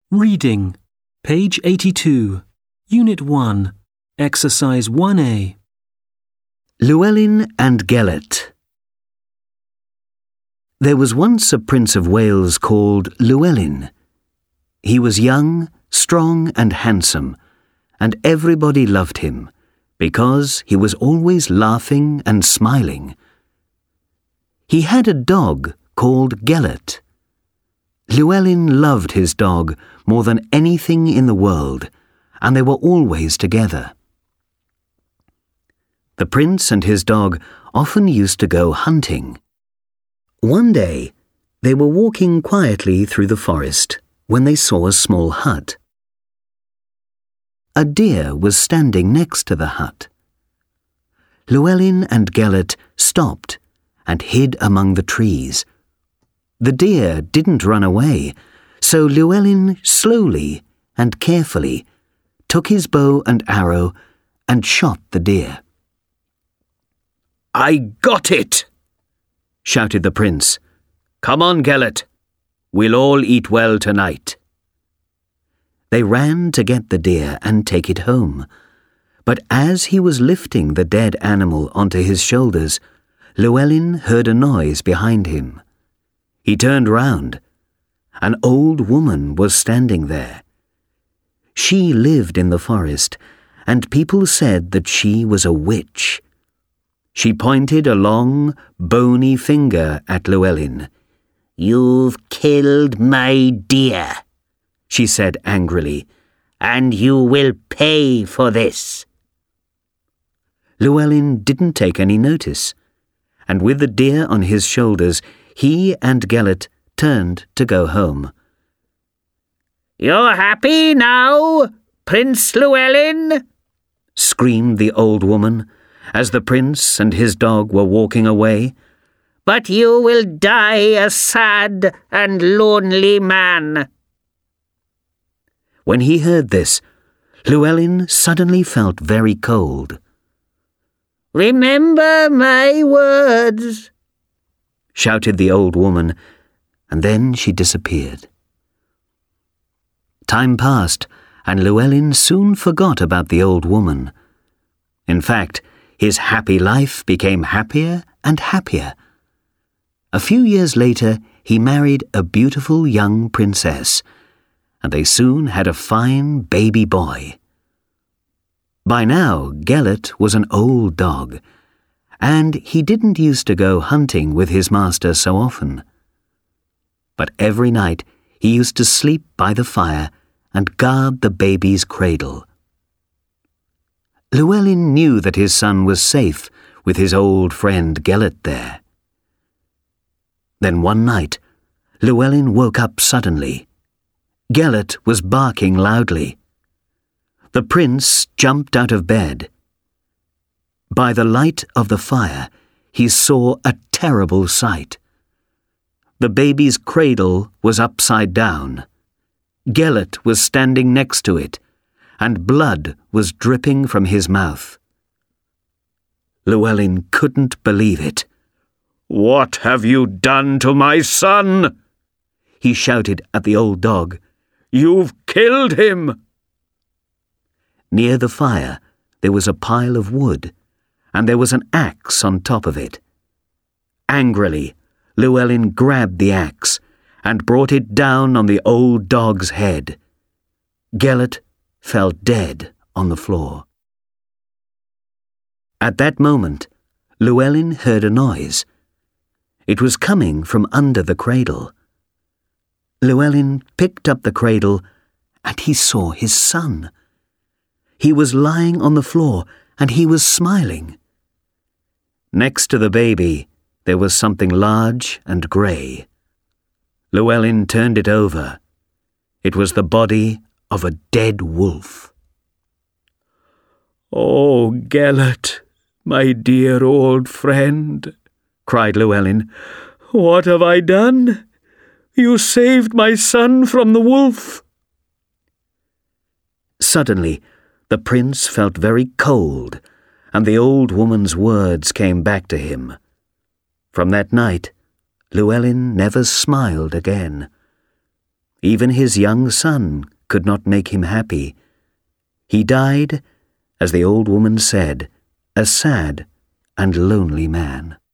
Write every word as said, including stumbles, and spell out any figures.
Reading, page eighty-two, Unit one, Exercise one A. Llewellyn and Gelert. There was once a Prince of Wales called Llewellyn. He was young, strong and handsome, and everybody loved him, because he was always laughing and smiling. He had a dog called Gelert. Llewellyn loved his dog more than anything in the world, and they were always together. The prince and his dog often used to go hunting. One day, they were walking quietly through the forest when they saw a small hut. A deer was standing next to the hut. Llewellyn and Gelert stopped and hid among the trees. The deer didn't run away, so Llewellyn slowly and carefully took his bow and arrow and shot the deer. "I got it!" shouted the prince. "Come on, Gelert. We'll all eat well tonight." They ran to get the deer and take it home. But as he was lifting the dead animal onto his shoulders, Llewellyn heard a noise behind him. He turned round. An old woman was standing there. She lived in the forest, and people said that she was a witch. She pointed a long, bony finger at Llewellyn. "You've killed my deer," she said angrily, "and you will pay for this." Llewellyn didn't take any notice, and with the deer on his shoulders, he and Gelert turned to go home. "You're happy now, Prince Llewellyn?" screamed the old woman as the prince and his dog were walking away. "But you will die a sad and lonely man." When he heard this, Llewellyn suddenly felt very cold. "Remember my words," shouted the old woman, and then she disappeared. Time passed, and Llewellyn soon forgot about the old woman. In fact, his happy life became happier and happier. A few years later, he married a beautiful young princess, and they soon had a fine baby boy. By now, Gelert was an old dog, and he didn't used to go hunting with his master so often. But every night he used to sleep by the fire and guard the baby's cradle. Llewellyn knew that his son was safe with his old friend Gelert there. Then one night, Llewellyn woke up suddenly. Gelert was barking loudly. The prince jumped out of bed. By the light of the fire, he saw a terrible sight. The baby's cradle was upside down. Gelert was standing next to it, and blood was dripping from his mouth. Llewellyn couldn't believe it. "What have you done to my son?" he shouted at the old dog. "You've killed him!" Near the fire, there was a pile of wood, and there was an axe on top of it. Angrily, Llewellyn grabbed the axe and brought it down on the old dog's head. Gelert fell dead on the floor. At that moment, Llewellyn heard a noise. It was coming from under the cradle. Llewellyn picked up the cradle, and he saw his son. He was lying on the floor, and he was smiling. Next to the baby, there was something large and grey. Llewellyn turned it over. It was the body of a dead wolf. "Oh, Gelert, my dear old friend," cried Llewellyn, "what have I done? You saved my son from the wolf." Suddenly, the prince felt very cold, and the old woman's words came back to him. From that night, Llewellyn never smiled again. Even his young son could not make him happy. He died, as the old woman said, a sad and lonely man.